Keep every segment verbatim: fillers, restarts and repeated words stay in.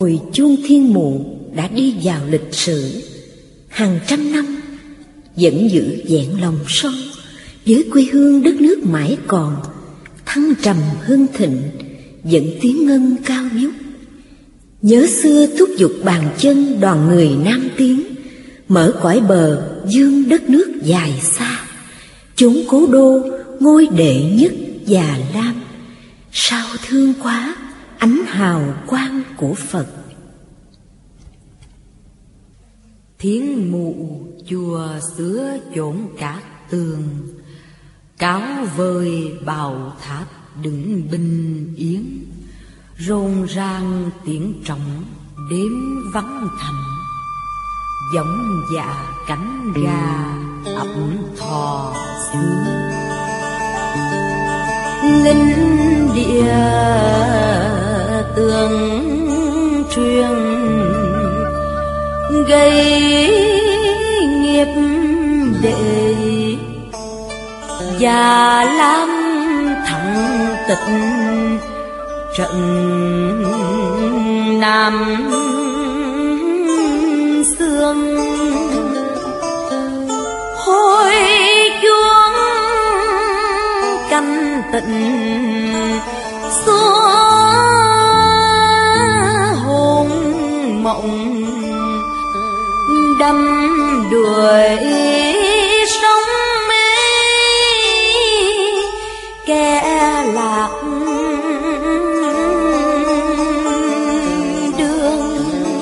Hồi chuông thiên mụ đã đi vào lịch sử hàng trăm năm, vẫn giữ vẹn lòng son với quê hương đất nước mãi còn thăng trầm hưng thịnh, vẫn tiếng ngân cao vút. Nhớ xưa thúc giục bàn chân đoàn người nam tiến, mở cõi bờ dương đất nước dài xa, chốn cố đô ngôi đệ nhất Già Lam. Sao thương quá ánh hào quang của Phật. Thiên mụ chùa xưa chốn cát tường, cáo vời bào tháp đứng bình yên. Rộn ràng tiếng trống đêm vắng thành, giống dạ cánh gà ấp thò xương. Linh địa tường truyền gây nghiệp đệ, Già Lam thắng tịch trận Nam Sương. Hồi chuông canh tịnh xua hồn mộng, đắm đuổi sóng mê kẻ lạc đường.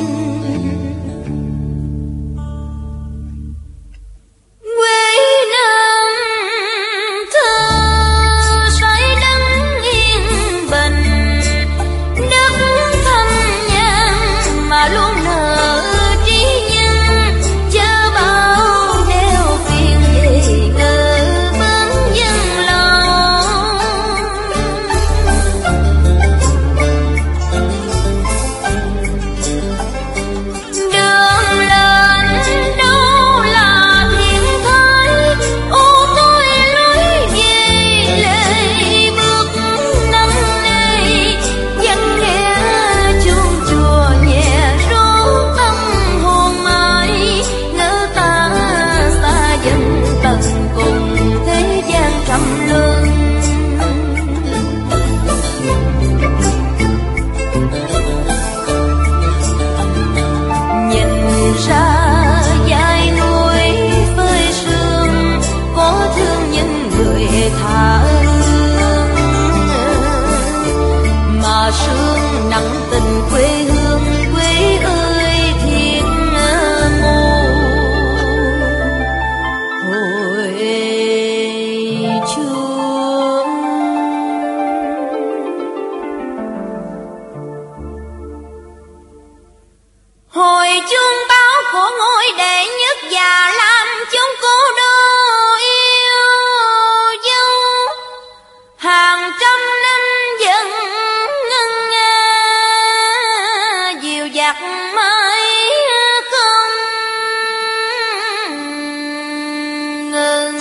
Quê Nam thơ say đắm yên bình, đất thâm nhang mà luôn nở trí nhân, chớ bao đeo phiền gì ngờ bướng dân lòng. Đường lên đâu là thiên thái, ô tôi lối về lệ bước năm nay. Dân nghe chuông chùa nhẹ ru tâm hồn mãi, ngỡ ta xa dần tận cùng thế gian trầm luân. Nhìn ra dải núi phơi sương, có thương những người tha hương, mà sương nặng tình quê hương. Quê ơi thiên mù hồi chuông. Hồi chuông báo của ngôi đệ nhất Già Lam, chốn cố đô yêu dấu. Hàng trăm năm dần ngân nga, dìu dặt mãi không ngừng.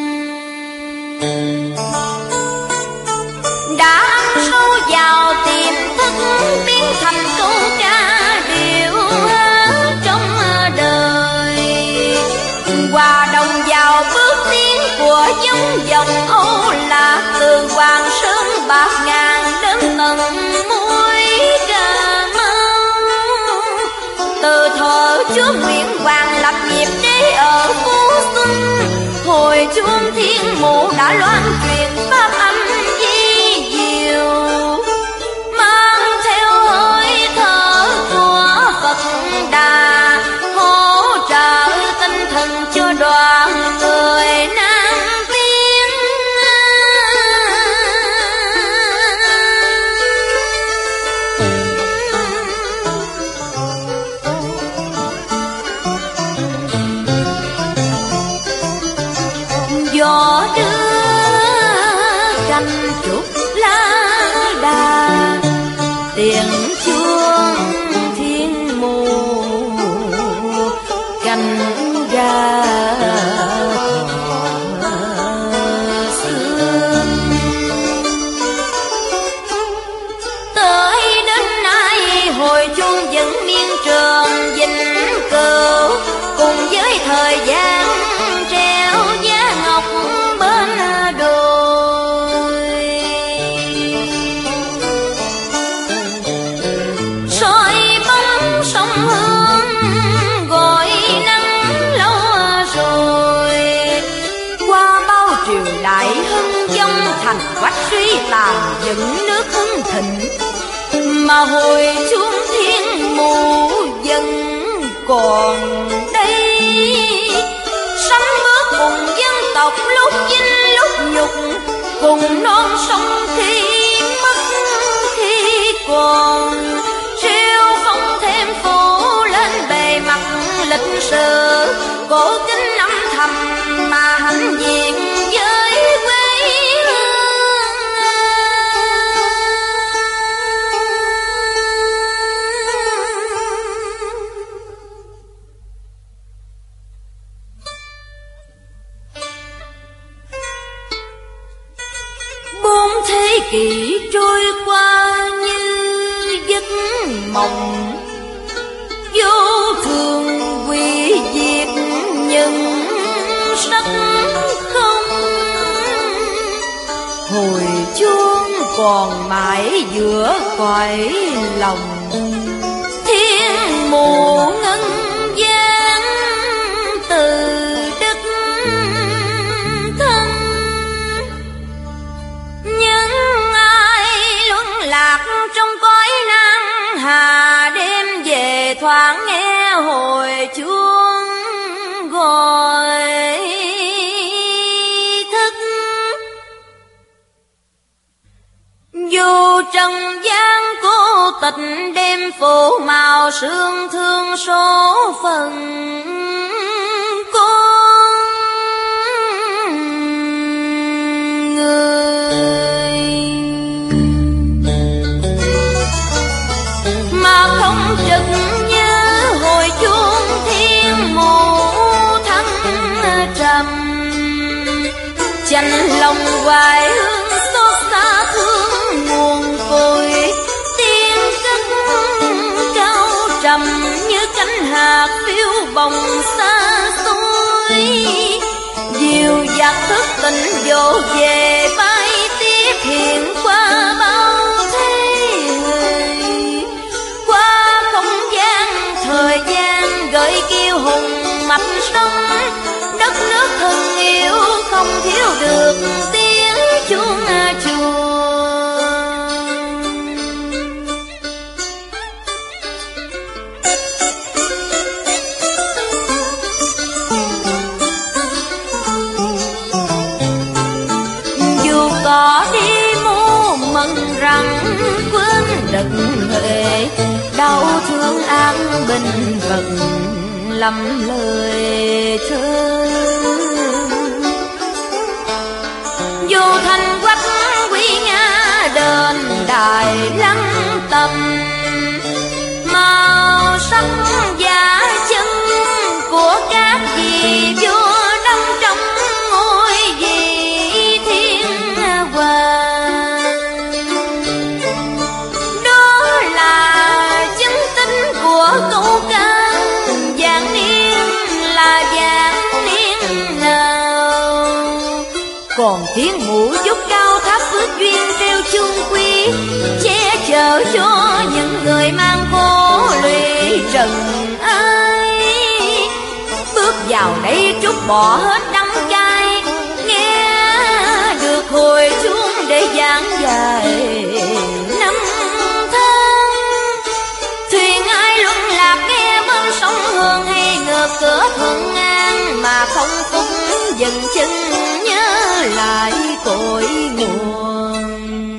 Đã ăn sâu vào tiềm thức, biến thành câu ca điệu hát trong đời. Hòa đồng vào bước tiến của giống dòng Âu Lạc, từ Hoàng Sơn bạc ngàn đến tận mũi Cà Mau. Từ thuở Chúa Nguyễn Hoàng lập nghiệp đế ở Phú Xuân, hồi chuông thiên mụ đã loan truyền pháp âm di diệu, mang theo hơi thở của Phật Đà, hỗ trợ tinh thần cho đoàn người Nam Tiến. Gió đưa dựng nước hưng thịnh, mà hồi chuông thiên mù vẫn còn đây. Sắm bước cùng dân tộc lúc vinh lúc nhục, cùng non sông khi mất khi còn. Siêu phong thêm phủ lên bề mặt lịch sử, cổ kính âm thầm mà hãnh diện với quê hương. Bốn thế kỷ trôi qua như giấc mộng, vô thường hủy diệt nhưng sắc không. Hồi chuông còn mãi giữa cõi lòng, thiên mù ngân gian từ đất thân. Những ai luân lạc trong cõi nan hà, đêm về thoáng nghe hồi chuông gọi thức. Dù trần gian cô tịch đêm phủ màu sương thương số phận con người, mà không trực nhớ hồi chuông thiên mù thăng trầm. Chạnh lòng hoài hương xót xa thương nguồn cội, tiếng cất cao trầm như cánh hạt phiêu bồng xa xôi. Dìu dạt thức tình dỗ về bay tiếp hiện qua bao thế người, qua không gian thời gian gợi kêu hùng mạch sông. Đất nước thân yêu không thiếu được tiếng chuông chùa. Dù có đi mô mần rằng quên đừng huệ, đau thương an bình vận lầm lời thơ. Dù thành quách quý nga đền đài lăng tầm, màu sắc giả chân của các vị vua đông trong ngôi vị thiên hoàng. Đó là chứng tính của câu ca vạn niên là vạn niên nào. Còn tiếng mũ dốc cao tháp phước duyên treo chuông quý, che chở cho những người mang khổ lụy trần ai. Bước vào đây trút bỏ hết đắng cay, nghe được hồi chuông để giảng dài năm tháng. Thuyền ai luân lạc nghe bên sông Hương hay ngược cửa thuận an, mà không cũng dừng chân nhớ lại cội nguồn.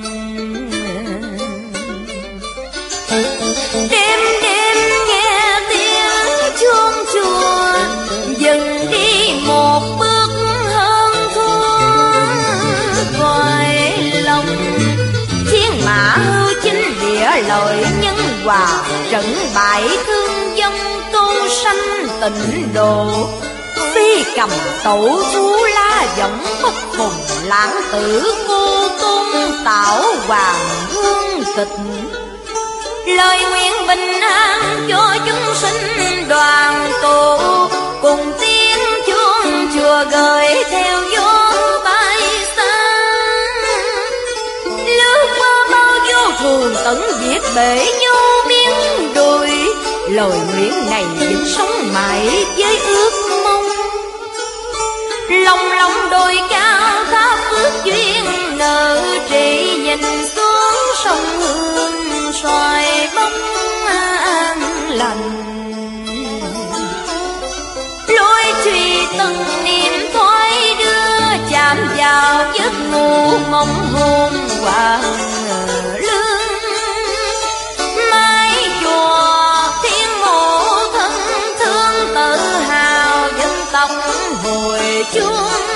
Đêm đêm nghe tiếng chuông chùa, dừng đi một bước hơn thua gọi lòng. Thiên mã hưu chính địa lợi nhân hòa, trận bại thương vong câu sanh tịnh độ. Phi cầm tẩu thú la giọng bất phùng, lãng tử cô tôn tạo hoàng hương kịch. Lời nguyện bình an cho chúng sinh đoàn tụ, cùng tiếng chuông chùa gửi theo gió bay xa. Lướt qua bao vô thường tận diệt bể nhô miếng đồi, lời nguyện này vẫn sống mãi với ước mong. Lòng lòng đồi cao tháp phước duyên nợ trị nhìn xuống sông Hương xoài bóng an lành. Lối truy từng niềm thoái đưa chạm vào giấc ngủ mộng hồn hoàng lương. Mái chùa thiên mộ thân thương tự hào dân tộc hồi chuông.